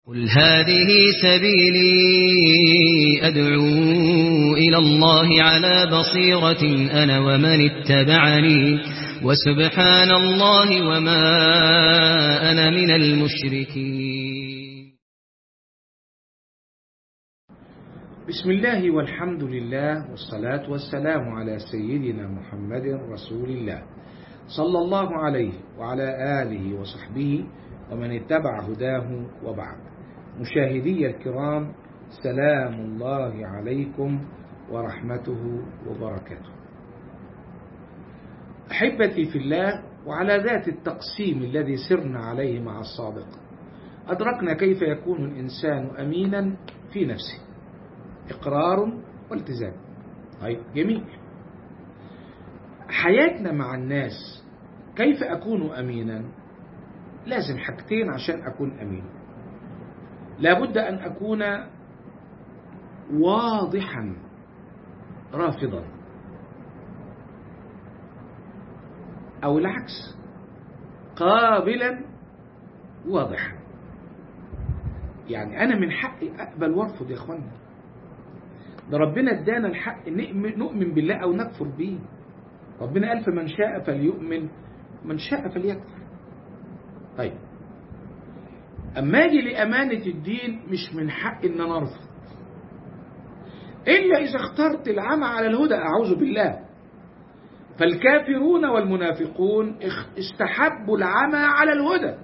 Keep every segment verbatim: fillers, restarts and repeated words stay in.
قل هذه سبيلي أدعو إلى الله على بصيرة أنا ومن اتبعني وسبحان الله وما أنا من المشركين. بسم الله والحمد لله والصلاة والسلام على سيدنا محمد رسول الله صلى الله عليه وعلى آله وصحبه ومن اتبع هداه وبعد. مشاهدي الكرام، سلام الله عليكم ورحمته وبركاته. أحبتي في الله، وعلى ذات التقسيم الذي سرنا عليه مع الصادق أدركنا كيف يكون الإنسان أمينا في نفسه، إقرار والتزام. طيب جميل. حياتنا مع الناس كيف أكون أمينا؟ لازم حاجتين عشان أكون أمين. لابد أن أكون واضحا رافضا، أو العكس قابلا واضحا. يعني أنا من حقي أقبل وارفض يا أخوانا، ده ربنا ادانا الحق نؤمن بالله أو نكفر به. ربنا قال فمن شاء فليؤمن من شاء فليكفر. طيب أما أجي لأمانة الدين مش من حق إن أنا أرفض إلا إذا اخترت العمى على الهدى، أعوذ بالله. فالكافرون والمنافقون استحبوا العمى على الهدى،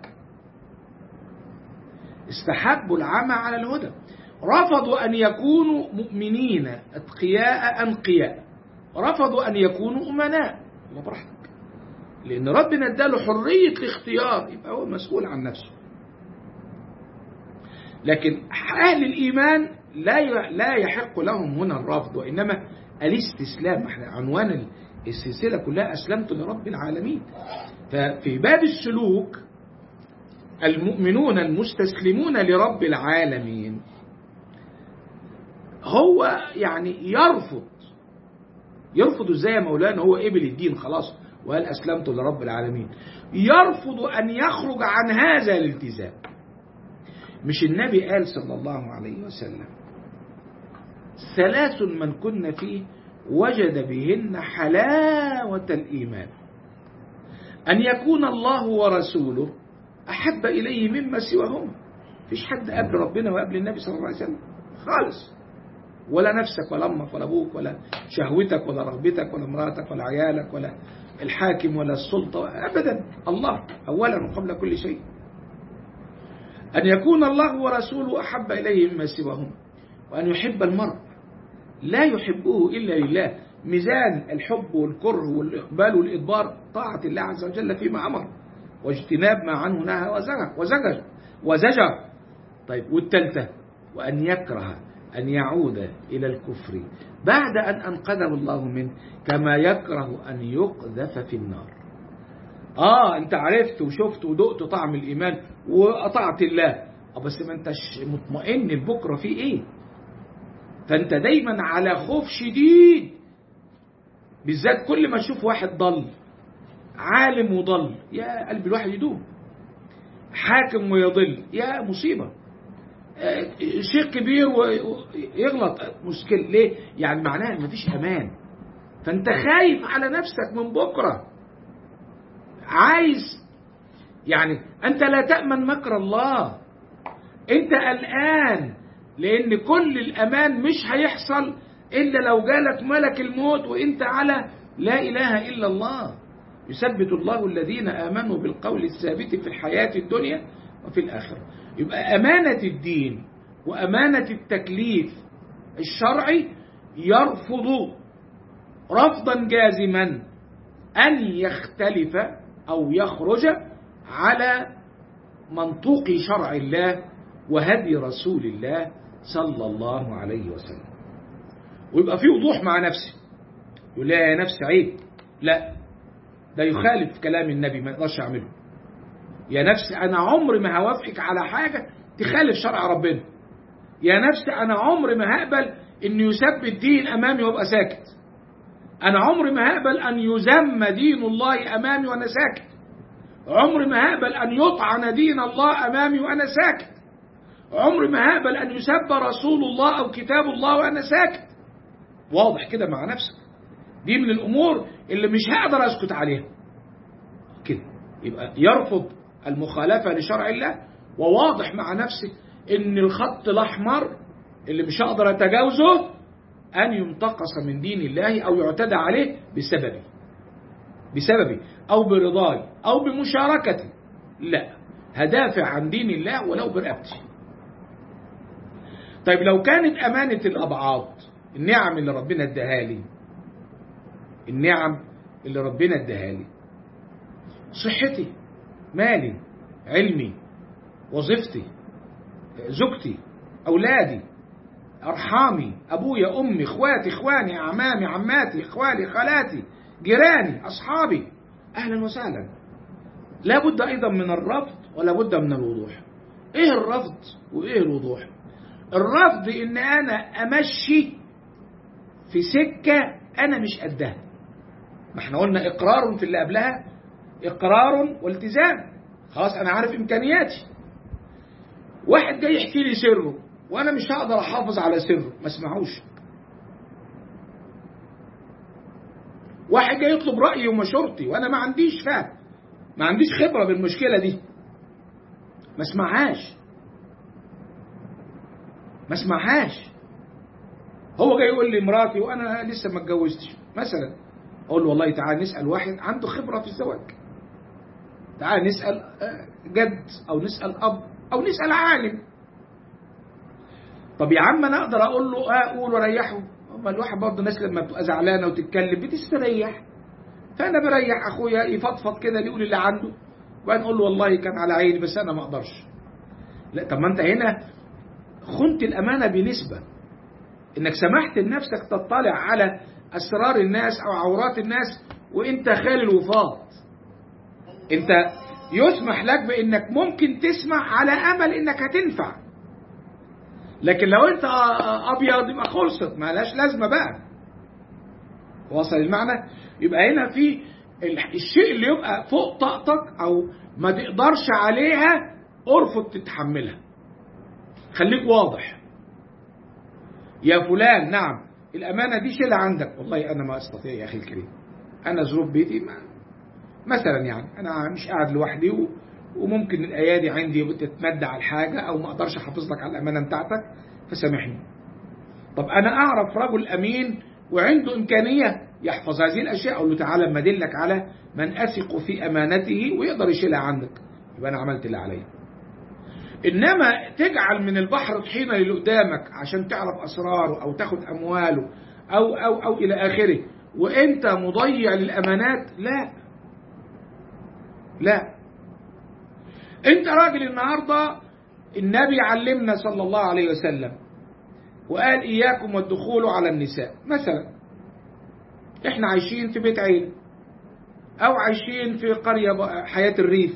استحبوا العمى على الهدى، رفضوا أن يكونوا مؤمنين أتقياء أنقياء، رفضوا أن يكونوا أمناء. الله براحتك، لأن ربنا اداله حرية الاختيار، يبقى هو مسؤول عن نفسه. لكن أهل الإيمان لا لا يحق لهم هنا الرفض، وإنما الاستسلام. احنا عنوان السلسلة كلها أسلمت لرب العالمين. ففي باب السلوك المؤمنون المستسلمون لرب العالمين هو يعني يرفض يرفض ازاي يا مولانا؟ هو قبل الدين خلاص وقال أسلمت لرب العالمين. يرفض أن يخرج عن هذا الالتزام. مش النبي قال صلى الله عليه وسلم ثلاث من كن فيه وجد بهن حلاوة الإيمان: أن يكون الله ورسوله أحب إليه مما سواهما. فيش حد قبل ربنا وقبل النبي صلى الله عليه وسلم خالص، ولا نفسك ولا أمك ولا أبوك ولا شهوتك ولا رغبتك ولا امرأتك ولا عيالك ولا الحاكم ولا السلطة، أبدا. الله أولا وقبل كل شيء. أن يكون الله ورسوله أحب إليه مما سواهما، وأن يحب المرء لا يحبه إلا لله. ميزان الحب والكره والإقبال والإدبار طاعة الله عز وجل فيما أمر، واجتناب ما عنه نهى وزجر وزجر. طيب والثالثة وأن يكره أن يعود إلى الكفر بعد أن أنقذه الله منه، كما يكره أن يقذف في النار. آه أنت عرفت وشفت ودقت طعم الإيمان وأطعت الله، بس ما أنتش مطمئن بكرة في إيه. فأنت دايما على خوف شديد، بالذات كل ما تشوف واحد ضل، عالم وضل، يا قلب الواحد يدوم. حاكم ويضل، يا مصيبة. شيخ كبير ويغلط، مشكلة. ليه؟ يعني معناها ان مفيش امان. فانت خايف على نفسك من بكرة، عايز يعني انت لا تأمن مكر الله، انت قلقان، لان كل الامان مش هيحصل الا لو جالك ملك الموت وانت على لا اله الا الله. يثبت الله الذين امنوا بالقول الثابت في الحياة الدنيا وفي الاخرة. يبقى أمانة الدين وأمانة التكليف الشرعي يرفض رفضا جازما أن يختلف أو يخرج على منطوق شرع الله وهدي رسول الله صلى الله عليه وسلم. ويبقى في وضوح مع نفسي، يقول لا يا نفس عيب، لا ده يخالف كلام النبي ما يقدرش أعمله. يا نفس أنا عمري ما هوافقك على حاجة تخالف شرع ربنا. يا نفس أنا عمري ما هقبل إن يسب الدين أمامي وأبقى ساكت. أنا عمري ما هقبل أن يذم دين الله أمامي وأنا ساكت. عمري ما هقبل أن يطعن دين الله أمامي وأنا ساكت. عمر ما هقبل أن يسب رسول الله أو كتاب الله وأنا ساكت. واضح كده مع نفسك. دي من الأمور اللي مش هقدر أسكت عليها كده. يبقى يرفض المخالفة لشرع الله، وواضح مع نفسه إن الخط الأحمر اللي مش هقدر أتجاوزه أن ينتقص من دين الله أو يعتدى عليه بسببي بسببي أو برضاي أو بمشاركتي. لا، هدافع عن دين الله ولو برقبتي. طيب لو كانت أمانة الأبعاد، النعم اللي ربنا اداها لي، النعم اللي ربنا اداها لي، صحتي، مالي، علمي، وظيفتي، زوجتي، أولادي، أرحامي، أبويا، أمي، إخواتي، إخواني، أعمامي، عماتي، إخوالي، خالاتي، جيراني، أصحابي، أهلا وسهلا. لا بد أيضا من الرفض ولا بد من الوضوح. إيه الرفض وإيه الوضوح؟ الرفض إن أنا أمشي في سكة أنا مش قدها. ما احنا قلنا إقرار في اللي قبلها، إقرار والتزام. خلاص أنا عارف إمكانياتي. واحد جاي يحكي لي سره وأنا مش هقدر أحافظ على سره، ما اسمعوش. واحد جاي يطلب رأيي ومشورتي وأنا ما عنديش فهم، ما عنديش خبرة بالمشكلة دي، ما اسمعهاش ما اسمعهاش. هو جاي يقول لي مراتي وأنا لسه ما اتجوزتش مثلا، أقول له والله تعال نسأل واحد عنده خبرة في الزواج، تعال نسأل جد أو نسأل أب أو نسأل عالم. طب يا عم أنا أقدر أقول له أقول وريحه؟ أما الواحد برضه الناس لما بتبقى زعلانة وتتكلم بتستريح، فأنا بريح أخويا يفضفض كده يقول اللي عنده، وبعدين أقول له والله كان على عيني بس أنا ما أقدرش. لا، طب ما أنت هنا خنت الأمانة بنسبة، إنك سمحت لنفسك تطلع على أسرار الناس أو عورات الناس وإنت خالي الوفاض. أنت يسمح لك بإنك ممكن تسمع على أمل إنك هتنفع، لكن لو أنت أبيض يبقى خلصت، ما لهاش لازمة بقى. وصل المعنى؟ يبقى هنا في الشيء اللي يبقى فوق طاقتك أو ما تقدرش عليها ارفض تتحملها. خليك واضح يا فلان، نعم الأمانة دي شيلها عندك. والله أنا ما أستطيع يا أخي الكريم، أنا ظروف بيتي ما مثلا، يعني أنا مش قاعد لوحدي و... وممكن الأيادي عندي تتمد على الحاجة أو ما أقدرش أحافظ لك على الأمانة بتاعتك، فسامحني. طب أنا أعرف رجل أمين وعنده إمكانية يحفظ هذه الأشياء، أقول له تعالى أما أدلك على من أثق في أمانته ويقدر يشيلها عندك، يبقى أنا عملت اللي عليا. إنما تجعل من البحر طحينة اللي قدامك عشان تعرف أسراره أو تاخد أمواله أو أو أو إلى آخره وأنت مضيع للأمانات، لا لا. أنت راجل النهاردة النبي علمنا صلى الله عليه وسلم وقال إياكم والدخول على النساء مثلا. إحنا عايشين في بيت عيلة أو عايشين في قرية حياة الريف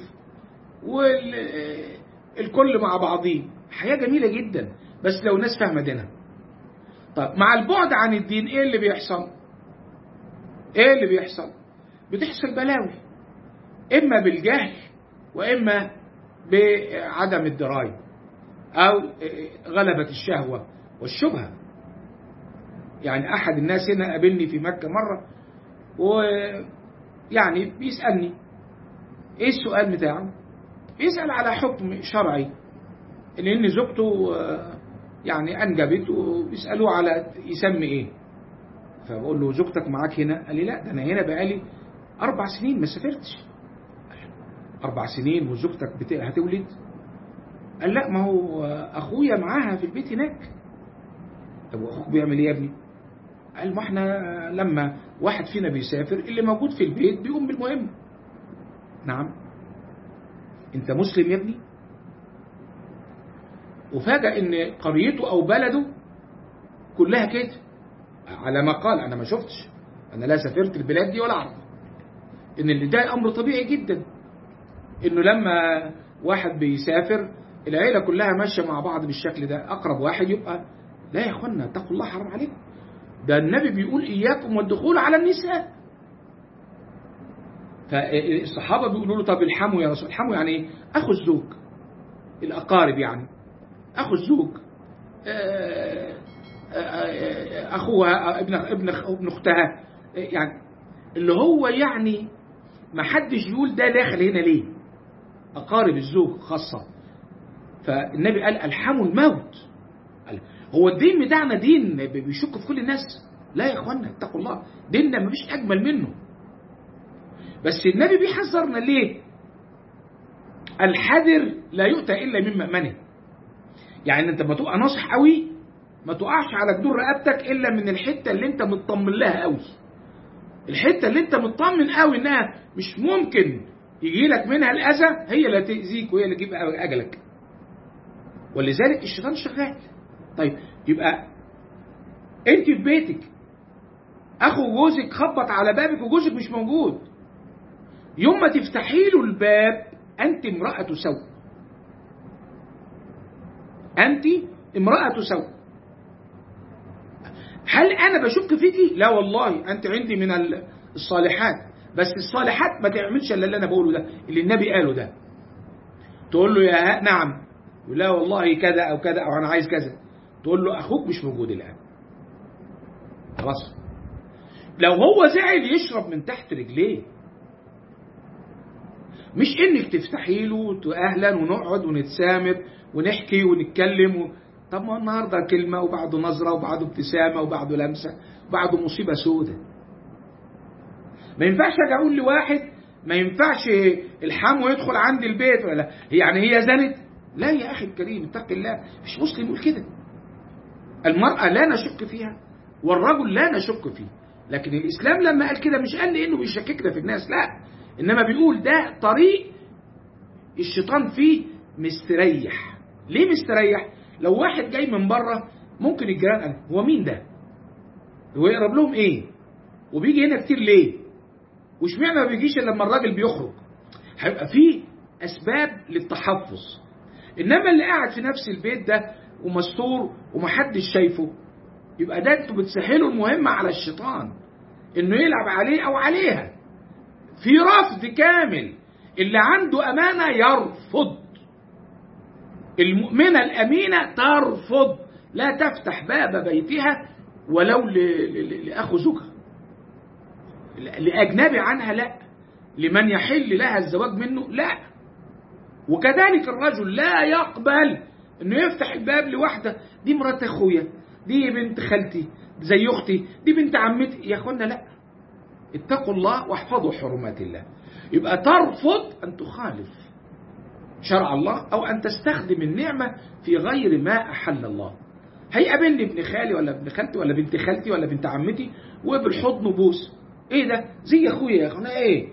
والكل مع بعضين، حياة جميلة جدا بس لو ناس فاهمة دينها. طب مع البعد عن الدين إيه اللي بيحصل؟ إيه اللي بيحصل؟ بتحصل بلاوي، إما بالجهل وإما بعدم الدراية أو غلبة الشهوة والشبهة. يعني أحد الناس هنا قابلني في مكة مرة ويعني بيسألني إيه السؤال بتاعه؟ يسأل على حكم شرعي إن زوجته يعني أنجبت وبيسألوه على يسمي إيه. فبقول له زوجتك معاك هنا؟ قال لي لا، ده أنا هنا بقالي أربع سنين ما سافرتش. أربع سنين وزوجتك هتولد؟ قال لا، ما هو أخويا معاها في البيت هناك. طب وأخوك بيعمل إيه يا ابني؟ قال ما احنا لما واحد فينا بيسافر اللي موجود في البيت بيقوم بالمهم. نعم، انت مسلم يا ابني؟ وفاجأ ان قريته او بلده كلها كده على ما قال. انا ما شفتش، انا لا سافرت البلاد دي ولا اعرف ان اللي ده امر طبيعي جدا، انه لما واحد بيسافر العيلة كلها ماشية مع بعض بالشكل ده، اقرب واحد يبقى لا يا اخوانا اتقوا الله حرام عليكم، ده النبي بيقول اياكم والدخول على النساء. فالصحابة بيقولوا له طب الحموا يا رسول. الحموا يعني ايه؟ اخو الزوج، الاقارب يعني. أخو الزوج، أخوها، ابن ابن ابن أختها، يعني اللي هو يعني ما حدش يقول ده داخل هنا ليه، أقارب الزوج خاصة. فالنبي قال ألحموا الموت. هو الدين بتاعنا دين بيشك في كل الناس؟ لا يا إخوانا، اتقوا الله، ديننا ما فيش أجمل منه. بس النبي بيحذرنا ليه؟ الحذر لا يؤتى إلا من مأمنه. يعني أنت ما تبقى ناصح قوي ما تقعش على جدور رقبتك إلا من الحتة اللي أنت مطمن لها قوي، الحتة اللي أنت مطمن قوي إنها مش ممكن يجي لك منها الأذى، هي اللي تأذيك وهي اللي تجيب أجلك. ولذلك الشيطان شغال. طيب يبقى أنت في بيتك، أخو جوزك خبط على بابك وجوزك مش موجود، يوم ما تفتحي له الباب أنت امرأة سوء، أنت امرأة سوء. هل أنا بشك فيكي؟ لا والله، أنت عندي من الصالحات، بس الصالحات ما تعملش إلا اللي أنا بقوله ده، اللي النبي قاله ده. تقول له يا نعم، لا والله كذا أو كذا أو أنا عايز كذا، تقول له أخوك مش موجود الآن، خلاص. لو هو زعل يشرب من تحت رجليه، مش إنك تفتحي له أهلا ونقعد ونتسامر ونحكي ونتكلم و... طب ما النهارده كلمة وبعده نظرة وبعده ابتسامة وبعده لمسة وبعده مصيبة سودة. ما ينفعش أجي أقول لواحد ما ينفعش الحام ويدخل عندي البيت، ولا يعني هي زنت؟ لا يا أخي الكريم، اتق الله، مش مسلم يقول كده. المرأة لا نشك فيها والرجل لا نشك فيه، لكن الإسلام لما قال كده مش قال لأنه بيشككنا في الناس، لا، إنما بيقول ده طريق الشيطان فيه مستريح. ليه مستريح؟ لو واحد جاي من بره ممكن الجيران قال هو مين ده؟ هو يقرب لهم ايه؟ وبيجي هنا كتير ليه؟ واشمعنى ما بيجيش الا لما الراجل بيخرج؟ هيبقى فيه اسباب للتحفظ. انما اللي قاعد في نفس البيت ده ومستور ومحدش شايفه، يبقى ده انتوا بتسهلوا المهمة على الشيطان انه يلعب عليه او عليها. في رفض كامل، اللي عنده امانة يرفض، المؤمنة الأمينة ترفض، لا تفتح باب بيتها ولو لأخو زوجها، لأجنبي عنها لا، لمن يحل لها الزواج منه لا. وكذلك الرجل لا يقبل أنه يفتح الباب لوحدة، دي مرات أخويا، دي بنت خالتي، زي أختي، دي بنت عمتي. يا أخوانا لا، اتقوا الله واحفظوا حرمات الله. يبقى ترفض أن تخالف شرع الله أو أن تستخدم النعمة في غير ما أحل الله. هيقابلني ابن خالي ولا ابن خالتي ولا بنت خالتي ولا بنت عمتي وبالحضن بوس، ايه ده؟ زي اخويا يا اخوانا، ايه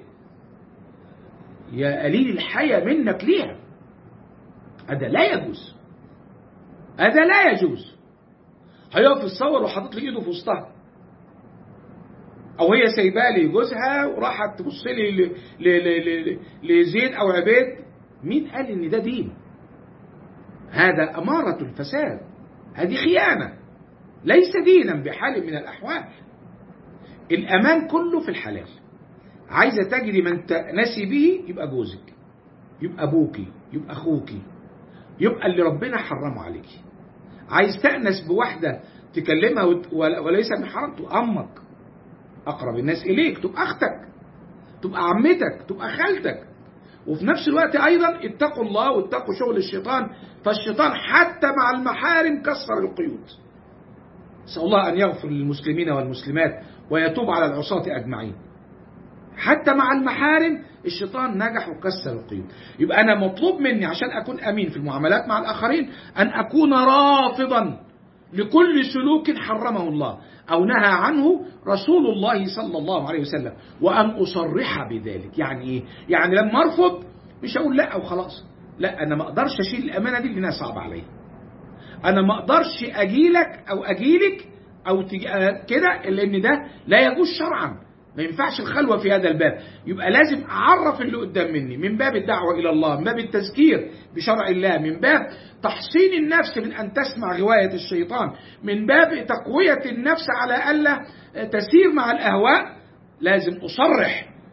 يا قليل الحياة منك ليها؟ هذا لا يجوز، هذا لا يجوز. هيقف الصور وحاطط لي ايده في وسطها، او هي سايبالي جوزها وراحت تبص لي لزيد او عبيد. مين قال ان ده دين؟ هذا أمارة الفساد، هذه خيانة، ليس دينا بحال من الأحوال. الأمان كله في الحلال. عايزة تجري من تأنسي به، يبقى جوزك، يبقى أبوكي، يبقى أخوكي، يبقى اللي ربنا حرمه عليكي. عايز تأنس بواحدة تكلمها وليس من حرام، تبقى أمك، أقرب الناس إليك، تبقى أختك، تبقى عمتك، تبقى خالتك. وفي نفس الوقت أيضا اتقوا الله واتقوا شغل الشيطان، فالشيطان حتى مع المحارم كسر القيود. نسأل الله أن يغفر للمسلمين والمسلمات ويتوب على العصاة أجمعين. حتى مع المحارم الشيطان نجح وكسر القيود. يبقى أنا مطلوب مني عشان أكون أمين في المعاملات مع الآخرين أن أكون رافضا لكل سلوك حرمه الله أو نهى عنه رسول الله صلى الله عليه وسلم، وأن أصرح بذلك. يعني إيه؟ يعني لما أرفض مش أقول لا أو خلاص، لا، أنا ما أقدرش أشيل الأمانة دي لأنها صعبة علي. أنا ما أقدرش أجيلك أو أجيلك أو كده، لأن ده لا يجوز شرعا، ما ينفعش الخلوة في هذا الباب. يبقى لازم أعرف اللي قدام مني من باب الدعوة إلى الله، من باب التذكير بشرع الله، من باب تحصين النفس من أن تسمع غواية الشيطان، من باب تقوية النفس على ألا تسير مع الأهواء. لازم أصرح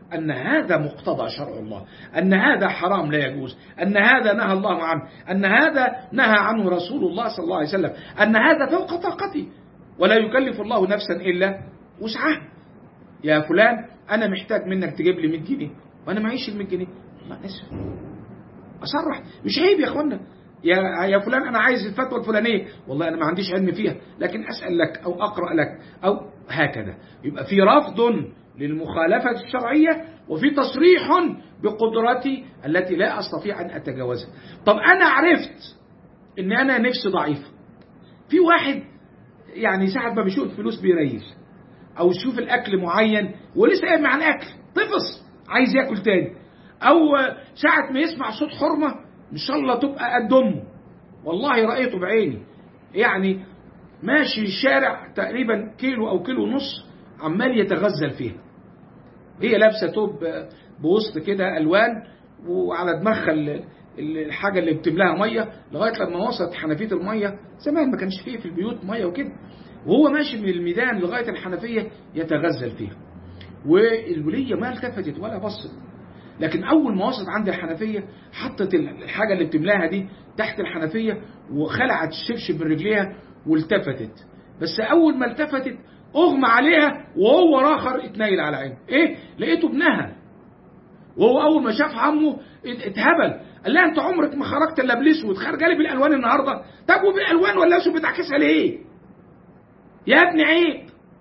أن هذا مقتضى شرع الله، أن هذا حرام لا يجوز، أن هذا نهى الله عنه، أن هذا نهى عنه رسول الله صلى الله عليه وسلم، أن هذا فوق طاقتي، ولا يكلف الله نفسا إلا وسعها. يا فلان أنا محتاج منك تجيب لي مية جنيه وأنا معيش ال مية جنيه، ما أسف أصرح، مش عيب يا أخوانا. يا يا فلان أنا عايز الفتوى الفلانية، والله أنا ما عنديش علم فيها لكن أسأل لك أو أقرأ لك أو هكذا. يبقى في رفض للمخالفة الشرعية وفي تصريح بقدرتي التي لا أستطيع أن أتجاوزها. طب أنا عرفت إن أنا نفسي ضعيفة. في واحد يعني ساعة ما بيشوف الفلوس بيريز، أو يشوف الأكل معين ولسه قايم عن أكل طفص عايز يأكل تاني، أو ساعة ما يسمع صوت حرمة إن شاء الله تبقى قد أمه. والله رأيته بعيني، يعني ماشي الشارع تقريبا كيلو أو كيلو ونص عمال يتغزل فيها. هي لابسة توب بوسط كده ألوان وعلى دماغها الحاجة اللي بتملاها مية، لغاية لما وصلت حنفية المية. زمان ما كانش فيه في البيوت مية وكده، وهو ماشي من الميدان لغاية الحنفية يتغزل فيها. والولية ما التفتت ولا بصت، لكن أول ما وصلت عند الحنفية حطت الحاجة اللي بتملاها دي تحت الحنفية وخلعت الشبشب من رجليها والتفتت. بس أول ما التفتت أغمى عليها وهو راخر اتنايل على عينه. إيه؟ لقيته ابنها، وهو أول ما شاف عمه اتهبل، قال لها أنت عمرك ما خرجت إلا بالأسود، خارجة لي بالألوان النهاردة؟ طب وبالألوان ولا أسود بتعكسها ليه؟ يا ابني عيب،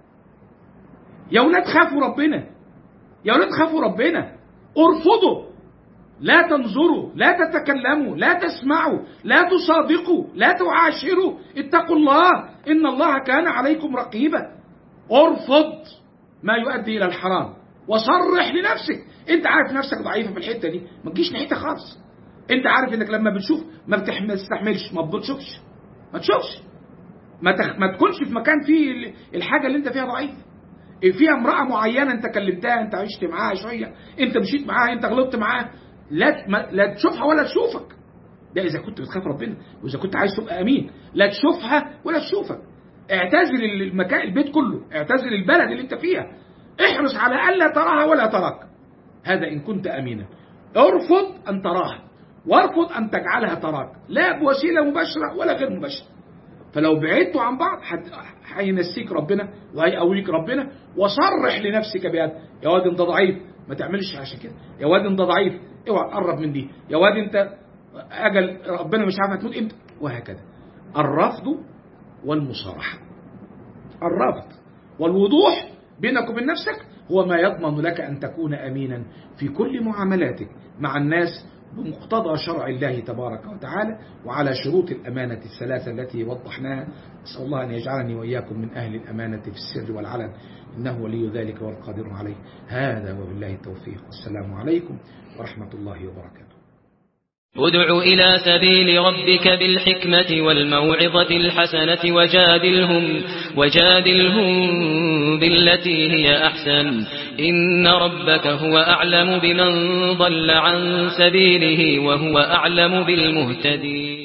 يا ولاد خافوا ربنا، يا ولاد خافوا ربنا، ارفضوا، لا تنظروا، لا تتكلموا، لا تسمعوا، لا تصادقوا، لا تعاشروا، اتقوا الله إن الله كان عليكم رقيبا. ارفض ما يؤدي إلى الحرام وصرح لنفسك. انت عارف نفسك ضعيفة في الحتة دي، ما تجيش ناحيتها خالص. انت عارف انك لما بتشوف ما بتستحملش، ما بتشوفش، ما تشوفش، ما, تخ... ما تكونش في مكان فيه الحاجة اللي انت فيها ضعيف. فيها امرأة معينة انت كلمتها، انت عشت معاها شوية، انت مشيت معاها، انت غلطت معاها، لا ما... لا تشوفها ولا تشوفك. ده اذا كنت بتخاف ربنا، واذا كنت عايز تبقى امين. لا تشوفها ولا تشوفك. اعتزل المكان، البيت كله، اعتزل البلد اللي انت فيها، احرص على الا تراها ولا تراك. هذا ان كنت امينا. ارفض ان تراها وارفض ان تجعلها تراك، لا بوسيلة مباشرة ولا غير مباشرة. فلو بعدتوا عن بعض هينسيك ربنا وهيقويك ربنا. وصرح لنفسك بهذا، يا واد انت ضعيف ما تعملش عشان كده، يا واد انت ضعيف اوعى تقرب من دي، يا واد انت اجل ربنا مش عارف هتموت امتى، وهكذا. الرفض والمصارحة، الرفض والوضوح بينك وبين نفسك هو ما يضمن لك أن تكون أمينا في كل معاملاتك مع الناس بمقتضى شرع الله تبارك وتعالى وعلى شروط الأمانة الثلاثة التي وضحناها. أسأل الله أن يجعلني وإياكم من أهل الأمانة في السر والعلن، إنه ولي ذلك والقادر عليه. هذا وبالله التوفيق، والسلام عليكم ورحمة الله وبركاته. ادع إلى سبيل ربك بالحكمة والموعظة الحسنة وجادلهم, وجادلهم بالتي هي أحسن، إن ربك هو أعلم بمن ضل عن سبيله وهو أعلم بالمهتدين.